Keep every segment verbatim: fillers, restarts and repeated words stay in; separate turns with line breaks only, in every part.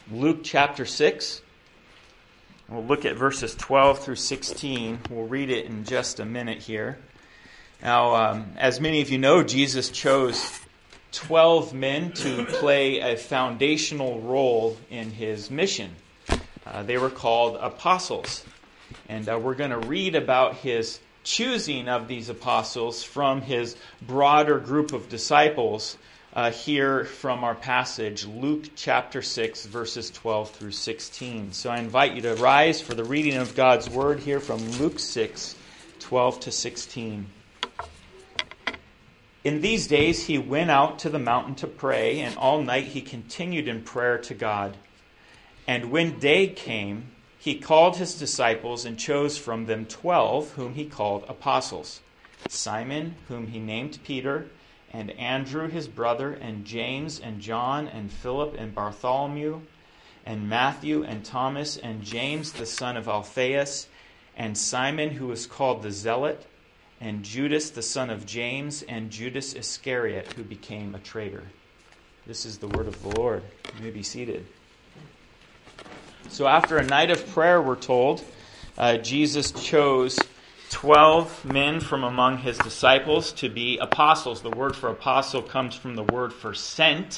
Luke chapter six. We'll look at verses twelve through sixteen. We'll read it in just a minute here. Now, um, as many of you know, Jesus chose twelve men to play a foundational role in his mission. Uh, they were called apostles. And uh, we're going to read about his choosing of these apostles from his broader group of disciples uh, here from our passage, Luke chapter six, verses twelve through sixteen. So I invite you to rise for the reading of God's word here from Luke six, twelve to sixteen. In these days he went out to the mountain to pray, and all night he continued in prayer to God. And when day came, he called his disciples and chose from them twelve, whom he called apostles. Simon, whom he named Peter, and Andrew his brother, and James and John and Philip and Bartholomew, and Matthew and Thomas, and James the son of Alphaeus, and Simon who was called the Zealot, and Judas the son of James, and Judas Iscariot, who became a traitor. This is the word of the Lord. You may be seated. So after a night of prayer, we're told, uh, Jesus chose twelve men from among his disciples to be apostles. The word for apostle comes from the word for sent,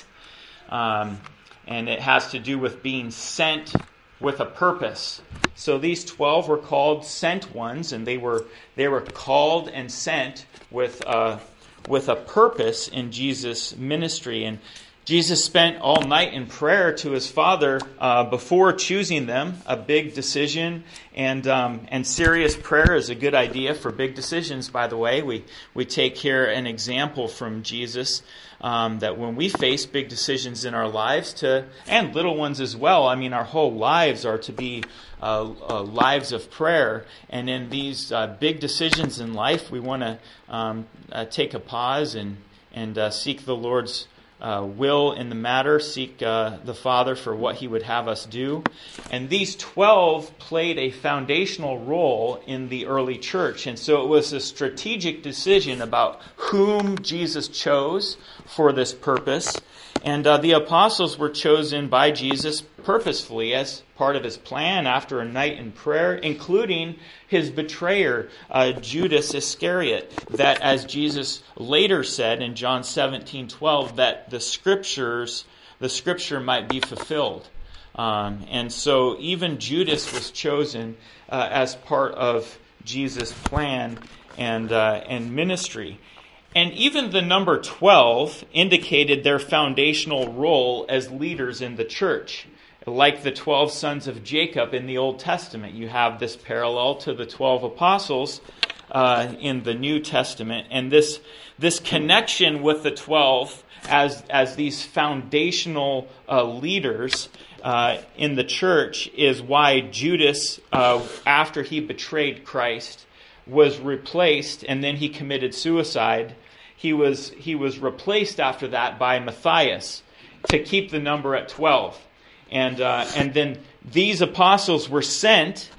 um, and it has to do with being sent with a purpose. So these twelve were called sent ones, and they were they were called and sent with uh, with a purpose in Jesus' ministry. And Jesus spent all night in prayer to his Father uh, before choosing them, a big decision, and um, and serious prayer is a good idea for big decisions, by the way. We we take here an example from Jesus um, that when we face big decisions in our lives, to and little ones as well, I mean, our whole lives are to be uh, uh, lives of prayer. And in these uh, big decisions in life, we want to um, uh, take a pause and, and uh, seek the Lord's Uh, will in the matter, seek uh, the Father for what he would have us do. And these twelve played a foundational role in the early church. And so it was a strategic decision about whom Jesus chose for this purpose. And uh, the apostles were chosen by Jesus purposefully as part of his plan after a night in prayer, including his betrayer, uh, Judas Iscariot, that as Jesus later said in John seventeen twelve, that the scriptures, the scripture might be fulfilled. Um, and so even Judas was chosen uh, as part of Jesus' plan and uh, and ministry. And even the number twelve indicated their foundational role as leaders in the church. Like the twelve sons of Jacob in the Old Testament, you have this parallel to the twelve apostles uh, in the New Testament. And this this connection with the twelve as, as these foundational uh, leaders uh, in the church is why Judas, uh, after he betrayed Christ, was replaced, and then he committed suicide. He was he was replaced after that by Matthias to keep the number at twelve. And uh, and then these apostles were sent,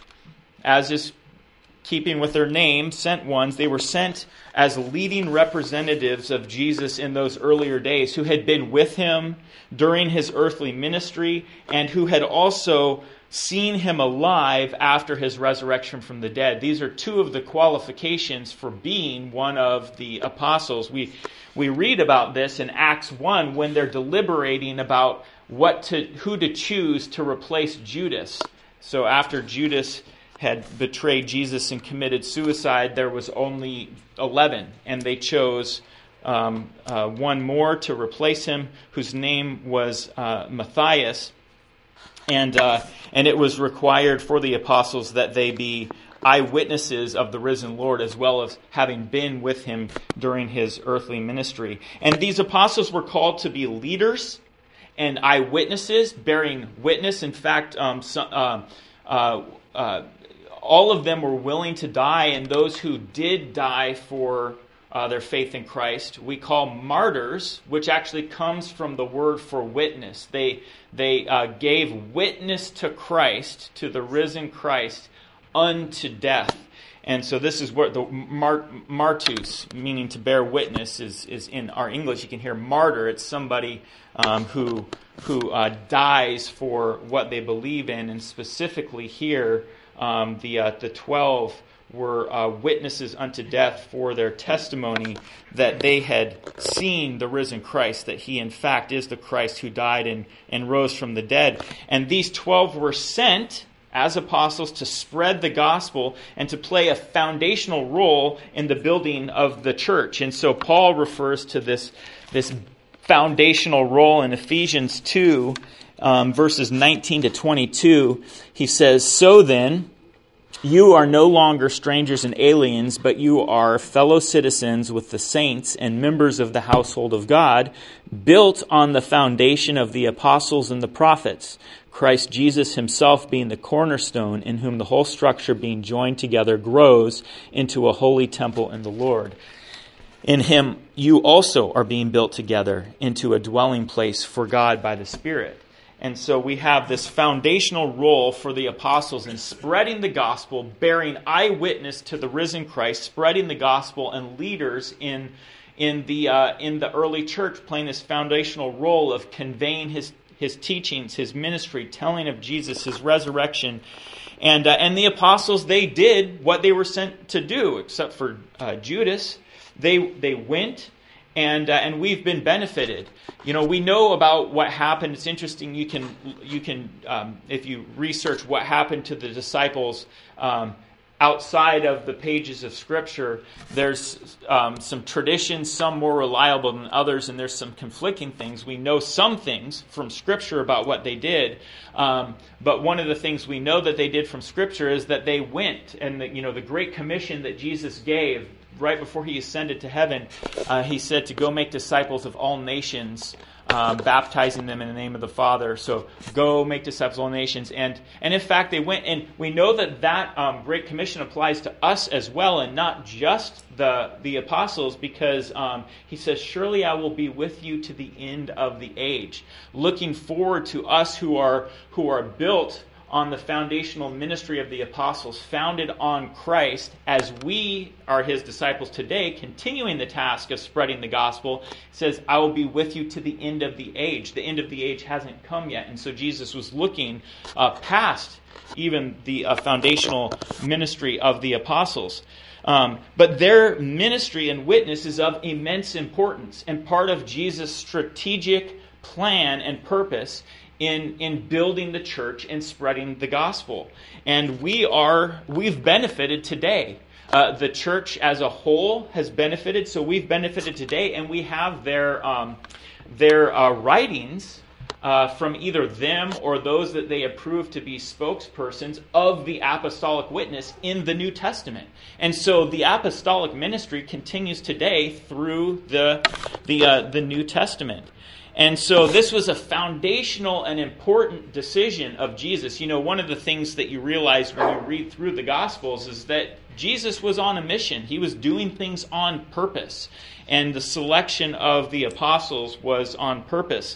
as is keeping with their name, sent ones. They were sent as leading representatives of Jesus in those earlier days, who had been with him during his earthly ministry and who had also seen him alive after his resurrection from the dead. These are two of the qualifications for being one of the apostles. We we read about this in Acts one when they're deliberating about what to who to choose to replace Judas. So after Judas had betrayed Jesus and committed suicide, there was only eleven, and they chose um, uh, one more to replace him, whose name was uh, Matthias. And uh, and it was required for the apostles that they be eyewitnesses of the risen Lord, as well as having been with him during his earthly ministry. And these apostles were called to be leaders and eyewitnesses, bearing witness. In fact, um, so, uh, uh, uh, all of them were willing to die, and those who did die for uh, their faith in Christ, we call martyrs, which actually comes from the word for witness. They they uh, gave witness to Christ, to the risen Christ, unto death. And so this is where the mart, martus, meaning to bear witness, is, is in our English. You can hear martyr. It's somebody um, who who uh, dies for what they believe in. And specifically here, um, the uh, the twelve were uh, witnesses unto death for their testimony that they had seen the risen Christ, that he in fact is the Christ who died and, and rose from the dead. And these twelve were sent as apostles to spread the gospel and to play a foundational role in the building of the church. And so Paul refers to this, this foundational role in Ephesians two, um, verses nineteen to twenty-two. He says, "So then, you are no longer strangers and aliens, but you are fellow citizens with the saints and members of the household of God, built on the foundation of the apostles and the prophets, Christ Jesus himself being the cornerstone, in whom the whole structure being joined together grows into a holy temple in the Lord. In him you also are being built together into a dwelling place for God by the Spirit." And so we have this foundational role for the apostles in spreading the gospel, bearing eyewitness to the risen Christ, spreading the gospel, and leaders in in the uh, in the early church playing this foundational role of conveying his his teachings, his ministry, telling of Jesus, his resurrection. And uh, and the apostles, they did what they were sent to do, except for uh, Judas. They they went. And uh, and we've been benefited. You know, we know about what happened. It's interesting. You can you can um, if you research what happened to the disciples um, outside of the pages of Scripture. There's um, some traditions, some more reliable than others, and there's some conflicting things. We know some things from Scripture about what they did, um, but one of the things we know that they did from Scripture is that they went, and the, you know the Great Commission that Jesus gave right before he ascended to heaven, uh, he said to go make disciples of all nations, um, baptizing them in the name of the Father. So go make disciples of all nations. And and in fact, they went, and we know that that um, Great Commission applies to us as well, and not just the, the apostles, because um, he says, "Surely I will be with you to the end of the age." Looking forward to us who are who are built on the foundational ministry of the apostles, founded on Christ, as we are his disciples today, continuing the task of spreading the gospel. It says, "I will be with you to the end of the age." The end of the age hasn't come yet. And so Jesus was looking uh, past even the uh, foundational ministry of the apostles. Um, but their ministry and witness is of immense importance, and part of Jesus' strategic plan and purpose in in building the church and spreading the gospel. And we are we've benefited today. Uh, the church as a whole has benefited, so we've benefited today, and we have their um, their uh, writings uh, from either them or those that they approve to be spokespersons of the apostolic witness in the New Testament. And so the apostolic ministry continues today through the the uh, the New Testament. And so this was a foundational and important decision of Jesus. You know, one of the things that you realize when you read through the Gospels is that Jesus was on a mission. He was doing things on purpose. And the selection of the apostles was on purpose.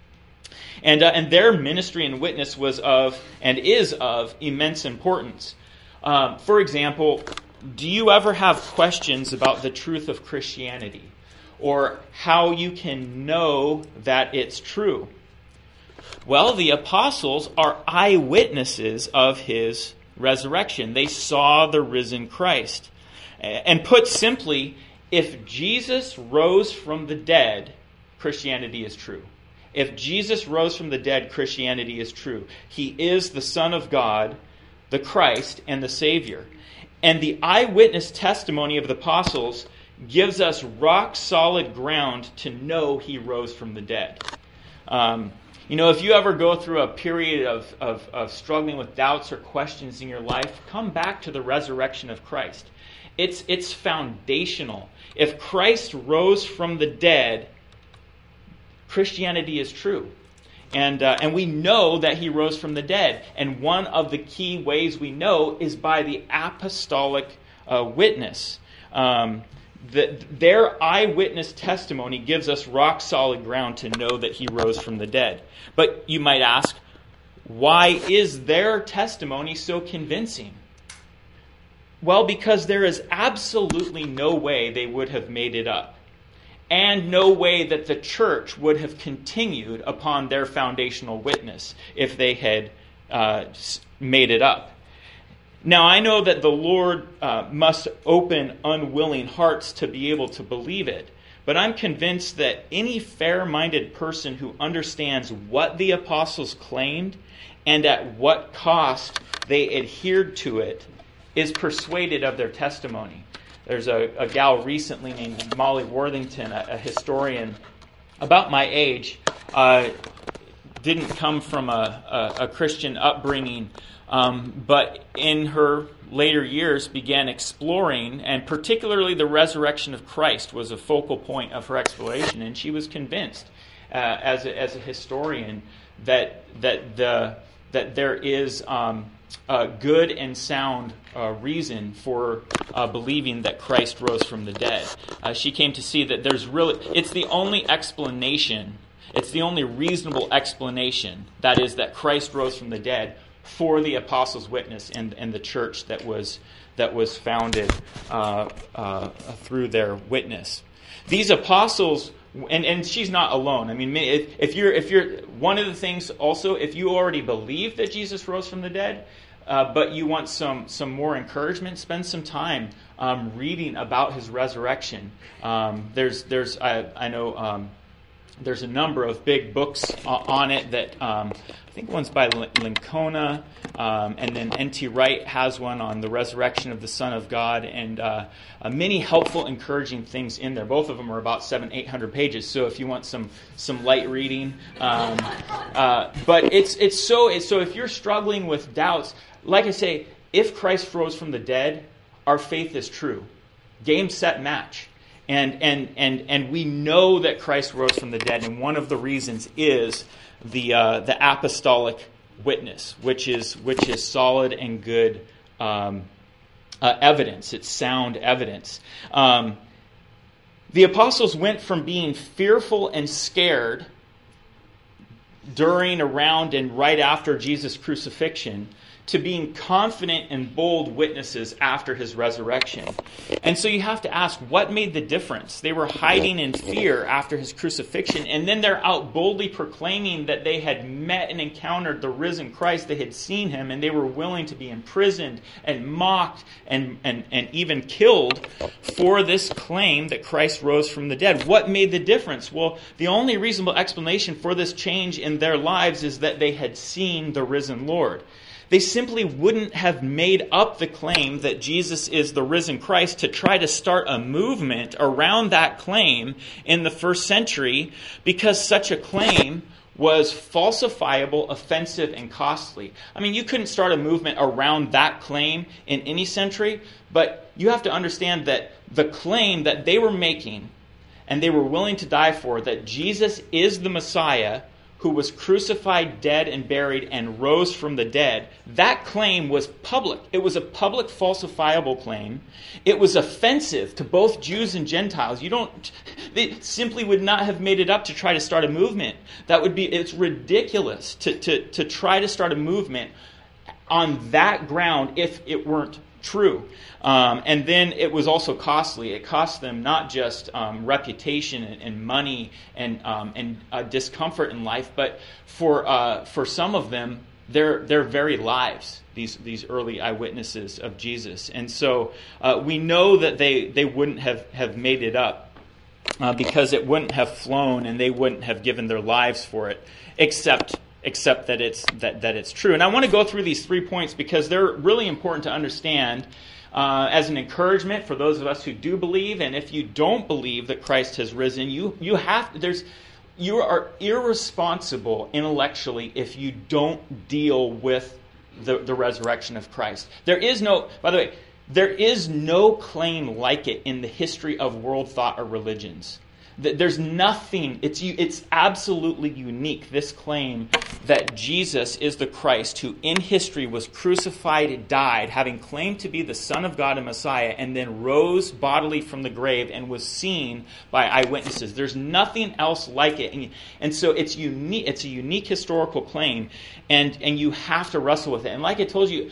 And, uh, and their ministry and witness was of, and is of, immense importance. Um, for example, do you ever have questions about the truth of Christianity? Or how you can know that it's true? Well, the apostles are eyewitnesses of his resurrection. They saw the risen Christ. And put simply, if Jesus rose from the dead, Christianity is true. If Jesus rose from the dead, Christianity is true. He is the Son of God, the Christ, and the Savior. And the eyewitness testimony of the apostles gives us rock-solid ground to know he rose from the dead. Um, you know, if you ever go through a period of, of, of struggling with doubts or questions in your life, come back to the resurrection of Christ. It's, it's foundational. If Christ rose from the dead, Christianity is true. And, uh, and we know that he rose from the dead. And one of the key ways we know is by the apostolic uh, witness. Um, The, their eyewitness testimony gives us rock-solid ground to know that he rose from the dead. But you might ask, why is their testimony so convincing? Well, because there is absolutely no way they would have made it up, and no way that the church would have continued upon their foundational witness if they had uh, made it up. Now, I know that the Lord uh, must open unwilling hearts to be able to believe it, but I'm convinced that any fair-minded person who understands what the apostles claimed and at what cost they adhered to it is persuaded of their testimony. There's a, a gal recently named Molly Worthington, a, a historian about my age, uh, didn't come from a, a, a Christian upbringing, um, but in her later years began exploring, and particularly the resurrection of Christ was a focal point of her exploration, and she was convinced, uh, as a, as a historian, that that the that there is um, a good and sound uh, reason for uh, believing that Christ rose from the dead. Uh, she came to see that there's really it's the only explanation. It's the only reasonable explanation, that is, that Christ rose from the dead for the apostles' witness and, and the church that was that was founded uh, uh, through their witness. These apostles, and, and she's not alone. I mean, if, if you're if you're one of the things also, if you already believe that Jesus rose from the dead, uh, but you want some some more encouragement, spend some time um, reading about his resurrection. Um, there's there's I, I know. Um, There's a number of big books on it that um, I think one's by Lincona, um, and then N T Wright has one on the resurrection of the Son of God, and uh, uh, many helpful, encouraging things in there. Both of them are about seven, eight hundred pages. So if you want some some light reading, um, uh, but it's it's so it's, so if you're struggling with doubts, like I say, if Christ rose from the dead, our faith is true. Game, set, match. And and and and we know that Christ rose from the dead, and one of the reasons is the uh, the apostolic witness, which is which is solid and good um, uh, evidence. It's sound evidence. Um, the apostles went from being fearful and scared during, around, and right after Jesus' crucifixion to being confident and bold witnesses after his resurrection. And so you have to ask, what made the difference? They were hiding in fear after his crucifixion, and then they're out boldly proclaiming that they had met and encountered the risen Christ. They had seen him, and they were willing to be imprisoned and mocked and, and, and even killed for this claim that Christ rose from the dead. What made the difference? Well, the only reasonable explanation for this change in their lives is that they had seen the risen Lord. They simply wouldn't have made up the claim that Jesus is the risen Christ to try to start a movement around that claim in the first century, because such a claim was falsifiable, offensive, and costly. I mean, you couldn't start a movement around that claim in any century, but you have to understand that the claim that they were making, and they were willing to die for, that Jesus is the Messiah, who was crucified, dead, and buried, and rose from the dead, that claim was public. It was a public falsifiable claim. It was offensive to both Jews and Gentiles. You don't, they simply would not have made it up to try to start a movement. That would be, it's ridiculous to, to, to try to start a movement on that ground if it weren't true. Um, and then it was also costly. It cost them not just um, reputation and, and money and um, and uh, discomfort in life, but for uh, for some of them, their their very lives. These these early eyewitnesses of Jesus, and so uh, we know that they they wouldn't have, have made it up uh, because it wouldn't have flown, and they wouldn't have given their lives for it, except. Except that it's that, that it's true. And I want to go through these three points because they're really important to understand uh, as an encouragement for those of us who do believe. And if you don't believe that Christ has risen, you you have there's you are irresponsible intellectually if you don't deal with the, the resurrection of Christ. There is no, by the way, there is no claim like it in the history of world thought or religions. There's nothing, it's it's absolutely unique, this claim that Jesus is the Christ who in history was crucified, died, having claimed to be the Son of God and Messiah, and then rose bodily from the grave and was seen by eyewitnesses. There's nothing else like it. And, and so it's unique. It's a unique historical claim, and, and you have to wrestle with it. And like I told you,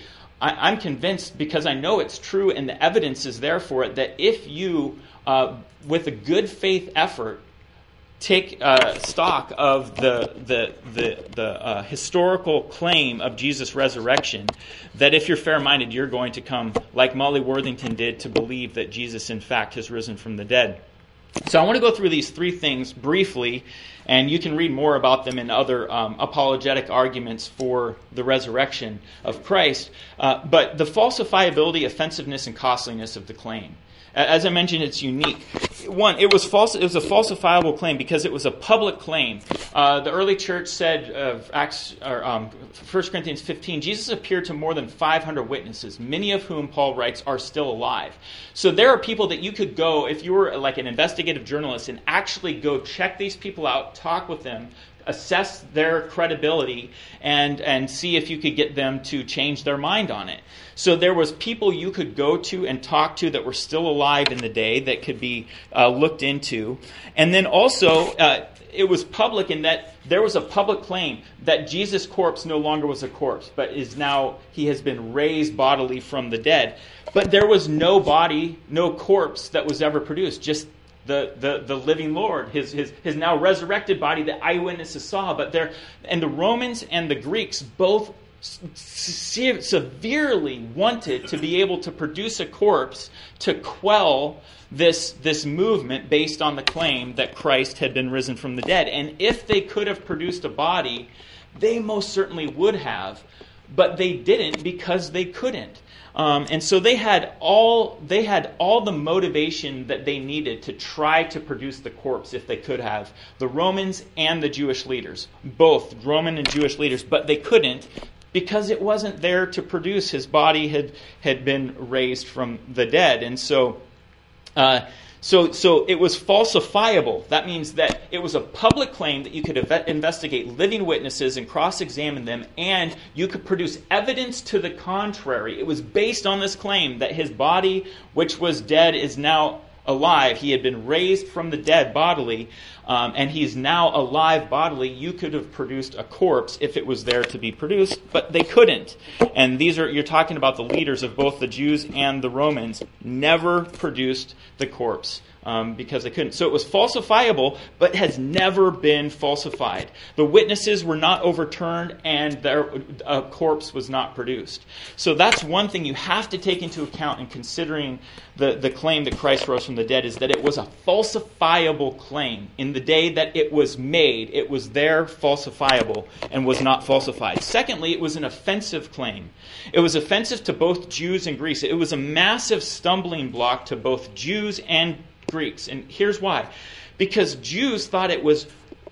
I, I'm convinced, because I know it's true and the evidence is there for it, that if you, uh, with a good faith effort, take uh, stock of the the the, the uh, historical claim of Jesus' resurrection, that if you're fair-minded, you're going to come, like Molly Worthington did, to believe that Jesus, in fact, has risen from the dead. So I want to go through these three things briefly, and you can read more about them in other um, apologetic arguments for the resurrection of Christ. Uh, but the falsifiability, offensiveness, and costliness of the claim. As I mentioned, it's unique. One, it was false. It was a falsifiable claim because it was a public claim. Uh, the early church said, uh, Acts or um, First Corinthians fifteen, Jesus appeared to more than five hundred witnesses, many of whom, Paul writes, are still alive. So there are people that you could go, if you were like an investigative journalist, and actually go check these people out, talk with them, assess their credibility, and and see if you could get them to change their mind on it. So there was people you could go to and talk to that were still alive in the day that could be uh, looked into. And then also, uh, it was public in that there was a public claim that Jesus' corpse no longer was a corpse, but is now, he has been raised bodily from the dead. But there was no body, no corpse that was ever produced, just The, the the living Lord, his his his now resurrected body that eyewitnesses saw. But there, and the Romans and the Greeks both se- severely wanted to be able to produce a corpse to quell this this movement based on the claim that Christ had been risen from the dead. And if they could have produced a body, they most certainly would have, but they didn't because they couldn't. Um, and so they had all they had all the motivation that they needed to try to produce the corpse if they could have. The Romans and the Jewish leaders, both Roman and Jewish leaders, but they couldn't because it wasn't there to produce. His body had had been raised from the dead, and so. Uh, So, so it was falsifiable. That means that it was a public claim that you could ev- investigate living witnesses and cross-examine them, and you could produce evidence to the contrary. It was based on this claim that his body, which was dead, is now alive. He had been raised from the dead bodily, um, and he's now alive bodily. You could have produced a corpse if it was there to be produced, but they couldn't. And these are, you're talking about the leaders of both the Jews and the Romans, never produced the corpse. Um, because they couldn't. So it was falsifiable, but has never been falsified. The witnesses were not overturned, and their, a corpse was not produced. So that's one thing you have to take into account in considering the, the claim that Christ rose from the dead, is that it was a falsifiable claim. In the day that it was made, it was there falsifiable and was not falsified. Secondly, it was an offensive claim. It was offensive to both Jews and Greeks. It was a massive stumbling block to both Jews and Greeks. And here's why. Because Jews thought it was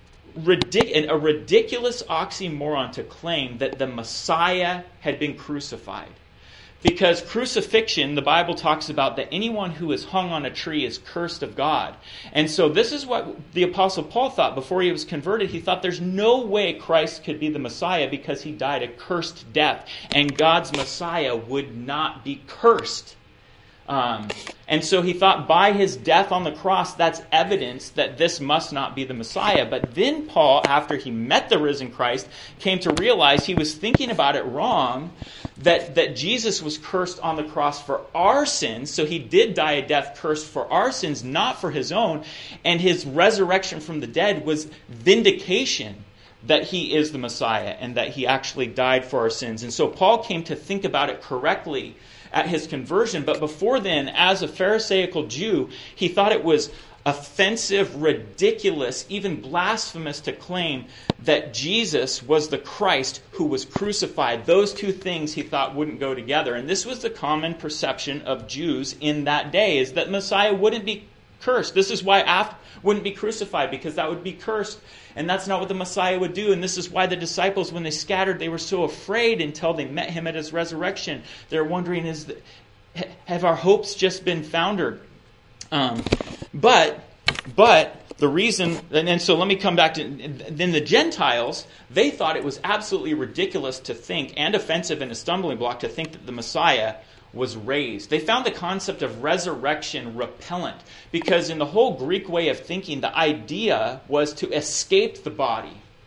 ridic- a ridiculous oxymoron to claim that the Messiah had been crucified. Because crucifixion, the Bible talks about that anyone who is hung on a tree is cursed of God. And so this is what the Apostle Paul thought before he was converted. He thought there's no way Christ could be the Messiah because he died a cursed death. And God's Messiah would not be cursed. Um, and so he thought by his death on the cross, that's evidence that this must not be the Messiah. But then Paul, after he met the risen Christ, came to realize he was thinking about it wrong, that, that Jesus was cursed on the cross for our sins. So he did die a death cursed for our sins, not for his own. And his resurrection from the dead was vindication that he is the Messiah and that he actually died for our sins. And so Paul came to think about it correctly at his conversion. But before then, as a Pharisaical Jew, he thought it was offensive, ridiculous, even blasphemous to claim that Jesus was the Christ who was crucified. Those two things he thought wouldn't go together. And this was the common perception of Jews in that day, is that Messiah wouldn't be cursed. This is why after wouldn't be crucified, because that would be cursed. And that's not what the Messiah would do. And this is why the disciples, when they scattered, they were so afraid until they met him at his resurrection. They're wondering, is the, have our hopes just been foundered? Um, but, but the reason, and, and so let me come back to, then the Gentiles, they thought it was absolutely ridiculous to think, and offensive and a stumbling block, to think that the Messiah was raised. They found the concept of resurrection repellent, because in the whole Greek way of thinking, the idea was to escape the body.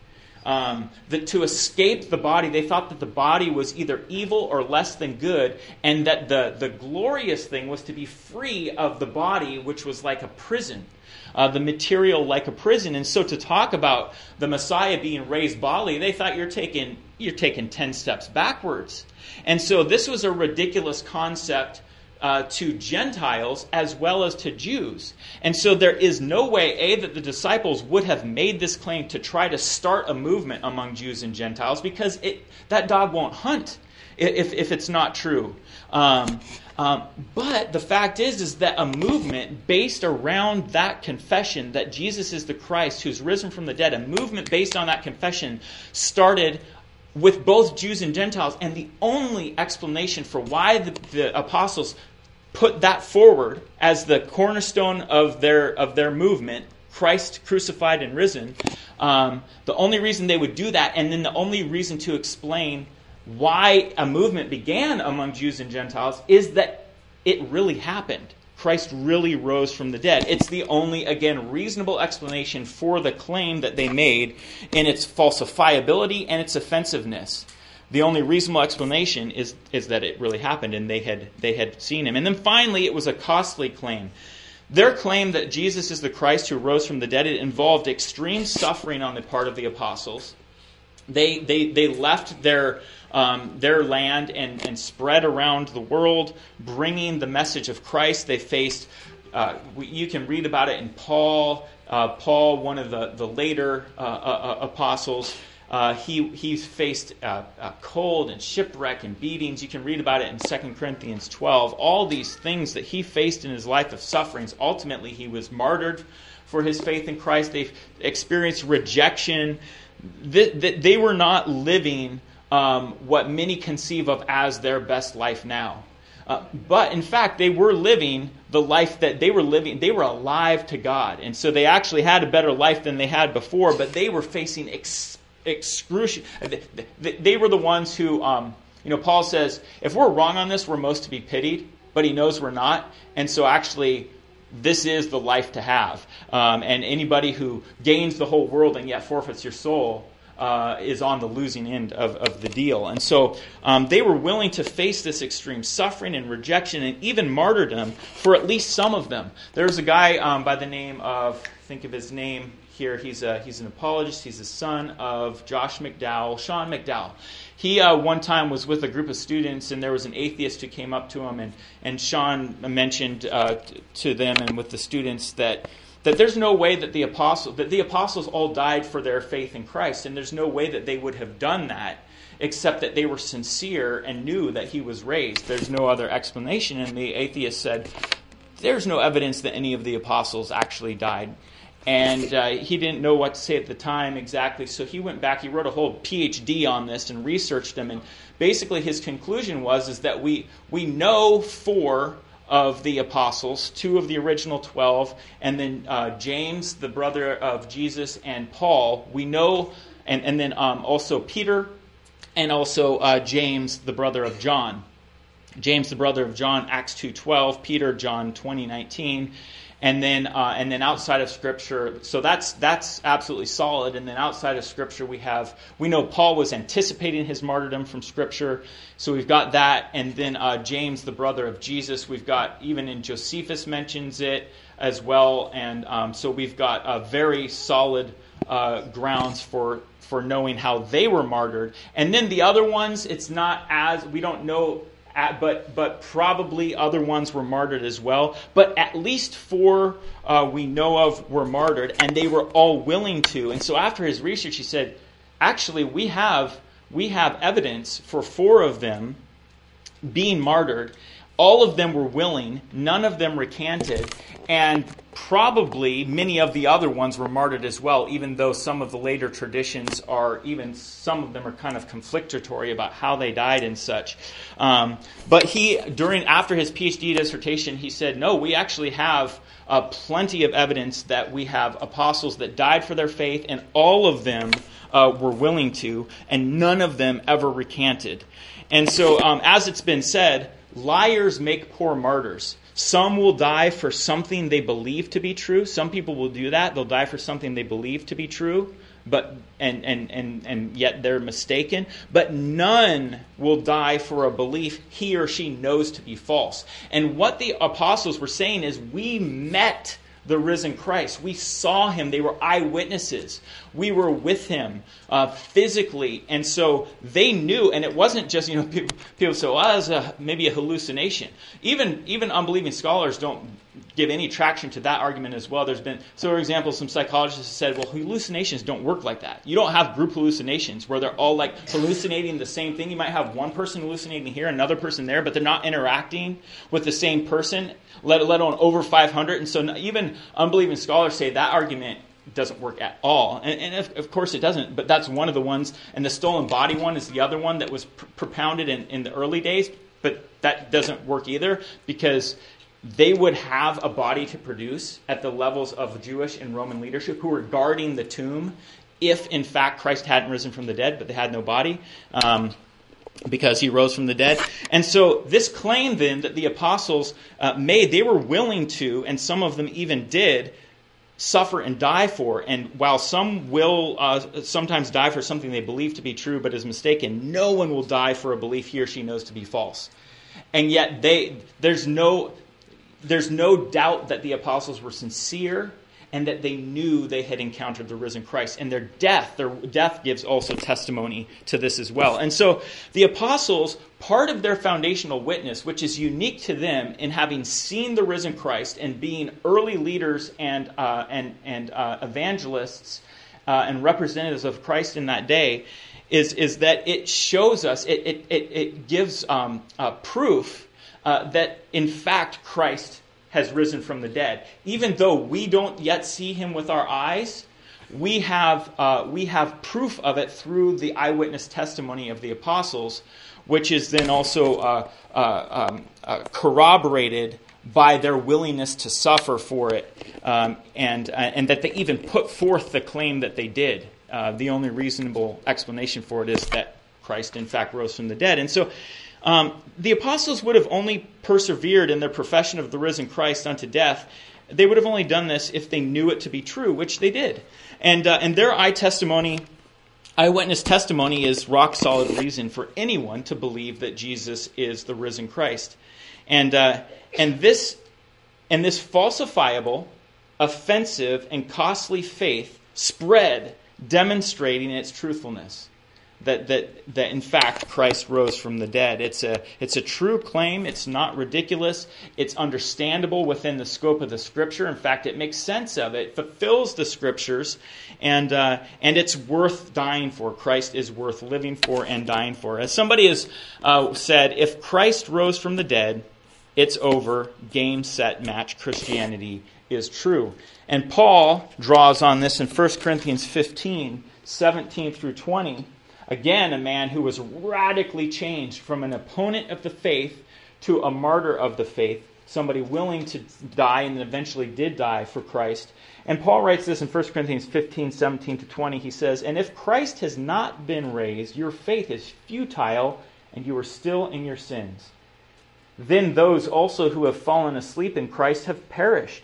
Um, that to escape the body, they thought that the body was either evil or less than good, and that the, the glorious thing was to be free of the body, which was like a prison, uh, the material like a prison. And so to talk about the Messiah being raised bodily, they thought you're taking you're taking ten steps backwards. And so this was a ridiculous concept Uh, to Gentiles as well as to Jews. And so there is no way, A, that the disciples would have made this claim to try to start a movement among Jews and Gentiles, because it, that dog won't hunt if, if it's not true. Um, um, but the fact is, is that a movement based around that confession that Jesus is the Christ who's risen from the dead, a movement based on that confession started with both Jews and Gentiles. And the only explanation for why the, the apostles put that forward as the cornerstone of their of their movement, Christ crucified and risen, um, the only reason they would do that, and then the only reason to explain why a movement began among Jews and Gentiles, is that it really happened. Christ really rose from the dead. It's the only, again, reasonable explanation for the claim that they made in its falsifiability and its offensiveness. The only reasonable explanation is, is that it really happened and they had they had seen him. And then finally, it was a costly claim. Their claim that Jesus is the Christ who rose from the dead, it involved extreme suffering on the part of the apostles. They they they left their um, their land and, and spread around the world, bringing the message of Christ. They faced, uh, you can read about it in Paul. Uh, Paul, one of the, the later uh, uh, apostles, Uh, he he faced uh, uh, cold and shipwreck and beatings. You can read about it in Second Corinthians twelve. All these things that he faced in his life of sufferings. Ultimately, he was martyred for his faith in Christ. They experienced rejection. They, they were not living um, what many conceive of as their best life now. Uh, but in fact, they were living the life that they were living. They were alive to God. And so they actually had a better life than they had before, but they were facing ex- excruciating. They were the ones who, um, you know, Paul says, if we're wrong on this, we're most to be pitied, but he knows we're not. And so actually, this is the life to have. Um, and anybody who gains the whole world and yet forfeits your soul uh, is on the losing end of, of the deal. And so um, they were willing to face this extreme suffering and rejection and even martyrdom for at least some of them. There's a guy um, by the name of, think of his name here, he's a, he's an apologist. He's the son of Josh McDowell, Sean McDowell. He uh, one time was with a group of students, and there was an atheist who came up to him, and, and Sean mentioned uh, t- to them and with the students that that there's no way that the apostles that the apostles all died for their faith in Christ, and there's no way that they would have done that except that they were sincere and knew that he was raised. There's no other explanation. And the atheist said, there's no evidence that any of the apostles actually died. And uh, he didn't know what to say at the time exactly, so he went back. He wrote a whole P H D on this and researched them. And basically his conclusion was is that we we know four of the apostles, two of the original twelve, and then uh, James, the brother of Jesus, and Paul. We know, and, and then um, also Peter, and also uh, James, the brother of John. James, the brother of John, Acts two twelve. Peter, John twenty nineteen. And then, uh, and then outside of Scripture, so that's that's absolutely solid. And then outside of Scripture, we have we know Paul was anticipating his martyrdom from Scripture, so we've got that. And then uh, James, the brother of Jesus, we've got even in Josephus mentions it as well. And um, so we've got uh, very solid uh, grounds for for knowing how they were martyred. And then the other ones, it's not as we don't know. At, but but probably other ones were martyred as well. But at least four uh, we know of were martyred, and they were all willing to. And so after his research, he said, actually, we have we have evidence for four of them being martyred. All of them were willing. None of them recanted. And probably many of the other ones were martyred as well, even though some of the later traditions are, even some of them are kind of conflictory about how they died and such. Um, but he, during, after his P H D dissertation, he said, no, we actually have uh, plenty of evidence that we have apostles that died for their faith, and all of them uh, were willing to, and none of them ever recanted. And so, um, as it's been said, liars make poor martyrs. Some will die for something they believe to be true. Some people will do that. They'll die for something they believe to be true. but and, and, and, and yet they're mistaken. But none will die for a belief he or she knows to be false. And what the apostles were saying is, we met the risen Christ. We saw him. They were eyewitnesses. We were with him uh, physically. And so they knew, and it wasn't just, you know, people, people say, well, that's a, maybe a hallucination. Even, even unbelieving scholars don't give any traction to that argument as well. There's been, so for example, some psychologists have said, well, hallucinations don't work like that. You don't have group hallucinations where they're all like hallucinating the same thing. You might have one person hallucinating here, another person there, but they're not interacting with the same person, let, let alone over five hundred. And so even unbelieving scholars say that argument doesn't work at all. And, and of, of course it doesn't, but that's one of the ones. And the stolen body one is the other one that was pr- propounded in, in the early days, but that doesn't work either, because they would have a body to produce at the levels of Jewish and Roman leadership who were guarding the tomb if, in fact, Christ hadn't risen from the dead, but they had no body um, because he rose from the dead. And so this claim, then, that the apostles uh, made, they were willing to, and some of them even did, suffer and die for. And while some will uh, sometimes die for something they believe to be true but is mistaken, no one will die for a belief he or she knows to be false. And yet they there's no... There's no doubt that the apostles were sincere and that they knew they had encountered the risen Christ. And their death, their death gives also testimony to this as well. And so the apostles, part of their foundational witness, which is unique to them in having seen the risen Christ and being early leaders and uh, and and uh, evangelists uh, and representatives of Christ in that day, is is that it shows us, it it it, it gives um, uh, proof Uh, that, in fact, Christ has risen from the dead. Even though we don't yet see him with our eyes, we have uh, we have proof of it through the eyewitness testimony of the apostles, which is then also uh, uh, um, uh, corroborated by their willingness to suffer for it, um, and uh, and that they even put forth the claim that they did. Uh, the only reasonable explanation for it is that Christ, in fact, rose from the dead. And so Um, the apostles would have only persevered in their profession of the risen Christ unto death. They would have only done this if they knew it to be true, which they did. And uh, and their eye testimony, eyewitness testimony, is rock solid reason for anyone to believe that Jesus is the risen Christ. And uh, and this and this falsifiable, offensive, and costly faith spread, demonstrating its truthfulness. That, that that in fact Christ rose from the dead. It's a it's a true claim. It's not ridiculous. It's understandable within the scope of the Scripture. In fact, it makes sense of it. It fulfills the Scriptures, and uh, and it's worth dying for. Christ is worth living for and dying for. As somebody has uh, said, if Christ rose from the dead, it's over. Game, set, match. Christianity is true. And Paul draws on this in First Corinthians fifteen, seventeen through twenty. Again, a man who was radically changed from an opponent of the faith to a martyr of the faith, somebody willing to die and eventually did die for Christ. And Paul writes this in First Corinthians fifteen, seventeen to twenty. He says, "And if Christ has not been raised, your faith is futile and you are still in your sins. Then those also who have fallen asleep in Christ have perished.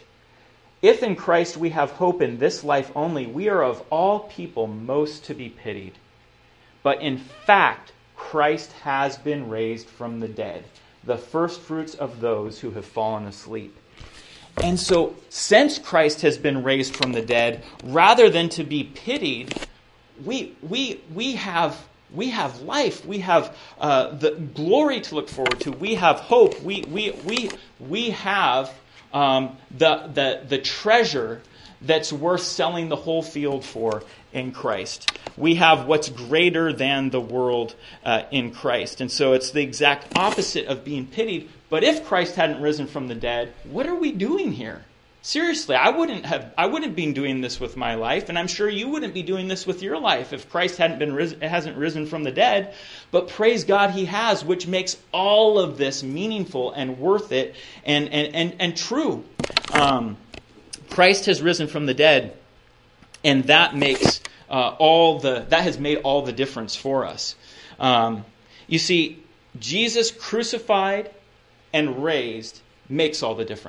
If in Christ we have hope in this life only, we are of all people most to be pitied. But in fact, Christ has been raised from the dead, the first fruits of those who have fallen asleep." And so, since Christ has been raised from the dead, rather than to be pitied, we we we have we have life. We have uh, the glory to look forward to. We have hope. We we we we have um, the the the treasure that's worth selling the whole field for in Christ. We have what's greater than the world uh, in Christ. And so it's the exact opposite of being pitied. But if Christ hadn't risen from the dead, what are we doing here? Seriously, I wouldn't have I wouldn't been doing this with my life, and I'm sure you wouldn't be doing this with your life if Christ hadn't been risen, hasn't risen from the dead. But praise God, he has, which makes all of this meaningful and worth it and and and, and true. Um, Christ has risen from the dead, and that makes uh, all the that has made all the difference for us. Um, you see, Jesus crucified and raised makes all the difference.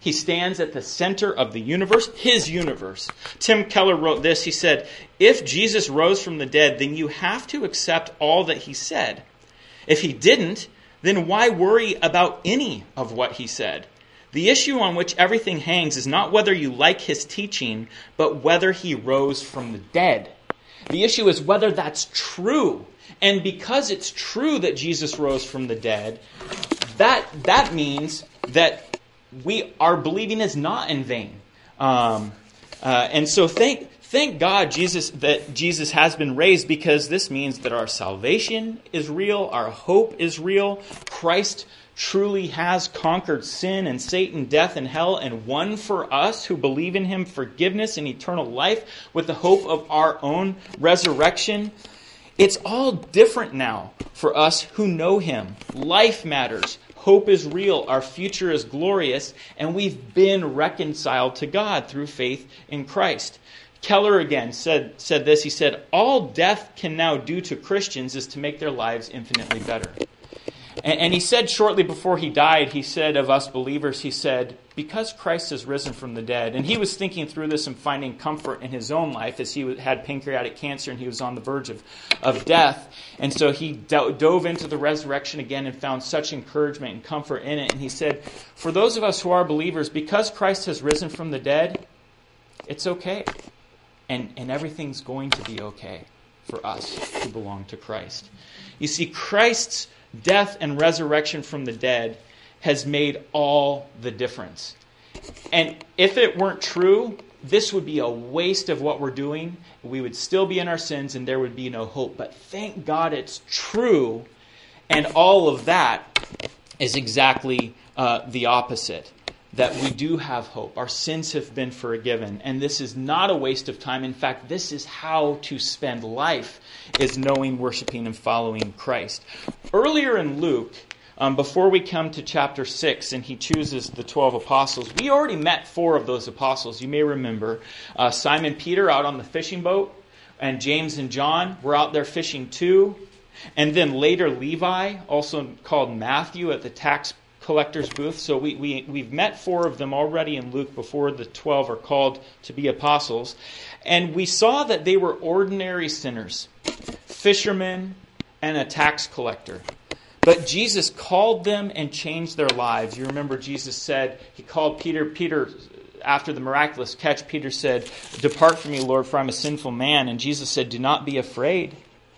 He stands at the center of the universe, his universe. Tim Keller wrote this. He said, if Jesus rose from the dead, then you have to accept all that he said. If he didn't, then why worry about any of what he said? The issue on which everything hangs is not whether you like his teaching, but whether he rose from the dead. The issue is whether that's true. And because it's true that Jesus rose from the dead, that that means that we our believing is not in vain. Um, uh, and so thank thank God Jesus that Jesus has been raised, because this means that our salvation is real, our hope is real. Christ truly has conquered sin and Satan, death and hell, and won for us who believe in him forgiveness and eternal life with the hope of our own resurrection. It's all different now for us who know him. Life matters. Hope is real. Our future is glorious. And we've been reconciled to God through faith in Christ. Keller again said, said this. He said, all death can now do to Christians is to make their lives infinitely better. And, and he said shortly before he died, he said of us believers, he said, because Christ has risen from the dead. And he was thinking through this and finding comfort in his own life as he had pancreatic cancer and he was on the verge of, of death. And so he do- dove into the resurrection again and found such encouragement and comfort in it. And he said, for those of us who are believers, because Christ has risen from the dead, it's okay. And, and everything's going to be okay for us who belong to Christ. You see, Christ's death and resurrection from the dead has made all the difference. And if it weren't true, this would be a waste of what we're doing. We would still be in our sins and there would be no hope. But thank God it's true. And all of that is exactly uh, the opposite. That we do have hope. Our sins have been forgiven. And this is not a waste of time. In fact, this is how to spend life, is knowing, worshiping, and following Christ. Earlier in Luke, Um, before we come to chapter six and he chooses the twelve apostles, we already met four of those apostles. You may remember uh, Simon Peter out on the fishing boat, and James and John were out there fishing too. And then later Levi, also called Matthew, at the tax collector's booth. So we, we, we've met four of them already in Luke before the twelve are called to be apostles. And we saw that they were ordinary sinners, fishermen and a tax collector. But Jesus called them and changed their lives. You remember Jesus said, he called Peter, Peter, after the miraculous catch, Peter said, depart from me, Lord, for I'm a sinful man. And Jesus said, do not be afraid.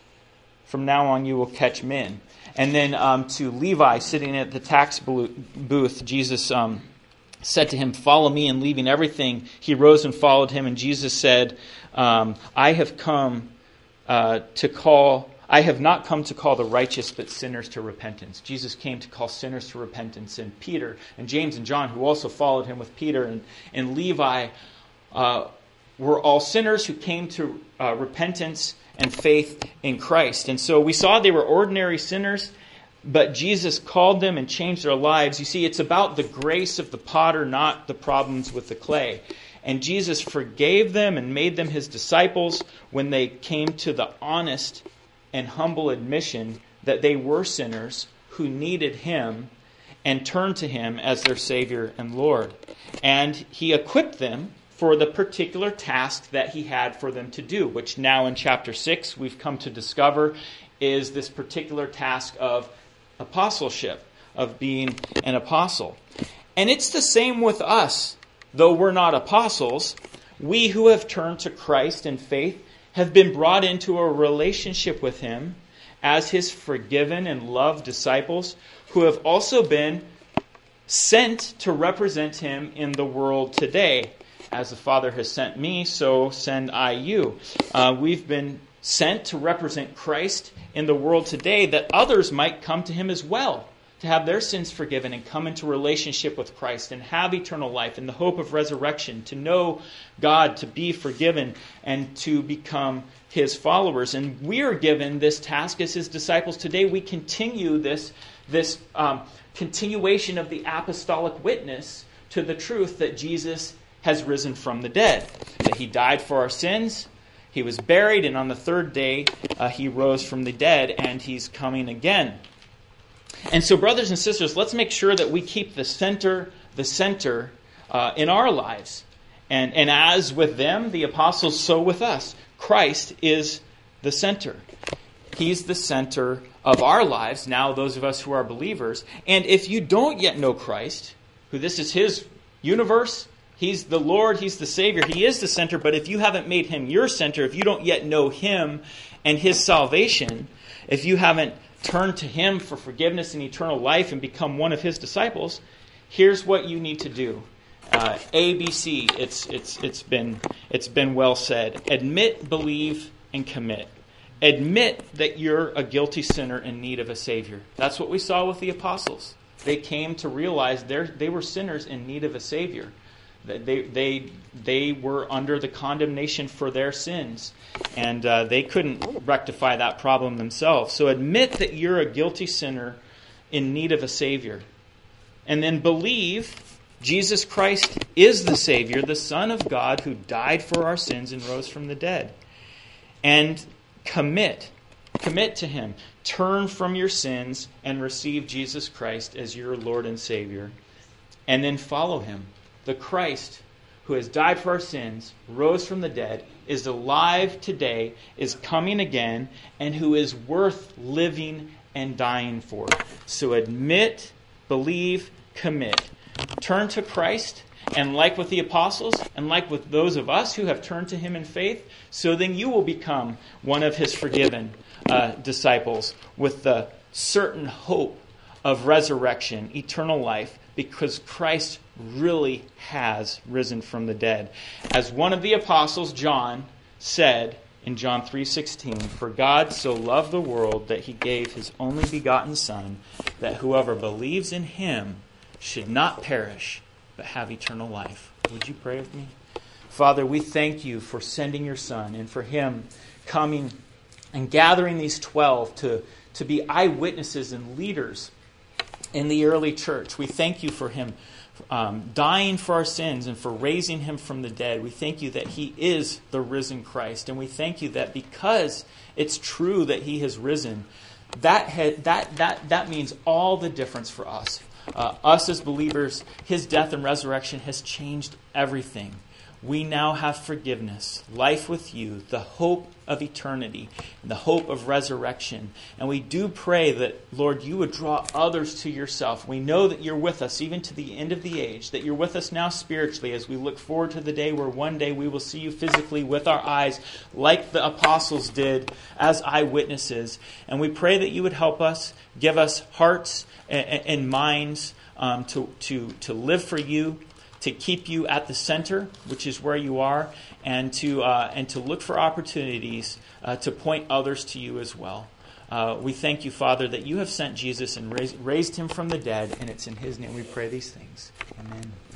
From now on you will catch men. And then um, to Levi, sitting at the tax booth, Jesus um, said to him, follow me. And leaving everything, he rose and followed him. And Jesus said, um, I have come uh, to call... I have not come to call the righteous, but sinners to repentance. Jesus came to call sinners to repentance. And Peter and James and John, who also followed him with Peter and, and Levi, uh, were all sinners who came to uh, repentance and faith in Christ. And so we saw they were ordinary sinners, but Jesus called them and changed their lives. You see, it's about the grace of the potter, not the problems with the clay. And Jesus forgave them and made them his disciples when they came to the honest and humble admission that they were sinners who needed him and turned to him as their Savior and Lord. And he equipped them for the particular task that he had for them to do, which now in chapter six we've come to discover is this particular task of apostleship, of being an apostle. And it's the same with us. Though we're not apostles, we who have turned to Christ in faith have been brought into a relationship with him as his forgiven and loved disciples who have also been sent to represent him in the world today. As the Father has sent me, so send I you. Uh, we've been sent to represent Christ in the world today that others might come to him as well, to have their sins forgiven and come into relationship with Christ and have eternal life and the hope of resurrection, to know God, to be forgiven, and to become his followers. And we are given this task as his disciples today. We continue this, this um, continuation of the apostolic witness to the truth that Jesus has risen from the dead, that he died for our sins, he was buried, and on the third day uh, he rose from the dead, and he's coming again. And so, brothers and sisters, let's make sure that we keep the center, the center uh, in our lives. And, and as with them, the apostles, so with us. Christ is the center. He's the center of our lives, now those of us who are believers. And if you don't yet know Christ, who this is His universe, He's the Lord, He's the Savior, He is the center, but if you haven't made Him your center, if you don't yet know Him and His salvation, if you haven't turned to Him for forgiveness and eternal life and become one of His disciples, here's what you need to do. Uh, A B C, it's it's it's been it's been well said. Admit, believe, and commit. Admit that you're a guilty sinner in need of a Savior. That's what we saw with the apostles. They came to realize they they were sinners in need of a Savior. They they they were under the condemnation for their sins, and uh, they couldn't rectify that problem themselves. So admit that you're a guilty sinner in need of a Savior, and then believe Jesus Christ is the Savior, the Son of God, who died for our sins and rose from the dead. And commit. Commit to Him. Turn from your sins and receive Jesus Christ as your Lord and Savior. And then follow Him. The Christ who has died for our sins, rose from the dead, is alive today, is coming again, and who is worth living and dying for. So admit, believe, commit. Turn to Christ, and like with the apostles, and like with those of us who have turned to Him in faith, so then you will become one of His forgiven uh, disciples with the certain hope of resurrection, eternal life, because Christ really has risen from the dead. As one of the apostles, John, said in John three sixteen, "For God so loved the world that He gave His only begotten Son, that whoever believes in Him should not perish, but have eternal life." Would you pray with me? Father, we thank You for sending Your Son and for Him coming and gathering these twelve to, to be eyewitnesses and leaders in the early church. We thank You for Him um, dying for our sins and for raising Him from the dead. We thank You that He is the risen Christ. And we thank You that because it's true that He has risen, that ha- that that that means all the difference for us. Uh, us as believers, His death and resurrection has changed everything. We now have forgiveness, life with You, the hope of eternity, and the hope of resurrection. And we do pray that, Lord, You would draw others to Yourself. We know that You're with us even to the end of the age, that You're with us now spiritually as we look forward to the day where one day we will see You physically with our eyes like the apostles did as eyewitnesses. And we pray that You would help us, give us hearts and, and minds um, to, to, to live for You, to keep You at the center, which is where You are, and to uh, and to look for opportunities uh, to point others to You as well. Uh, we thank You, Father, that You have sent Jesus and raised, raised Him from the dead, and it's in His name we pray these things. Amen.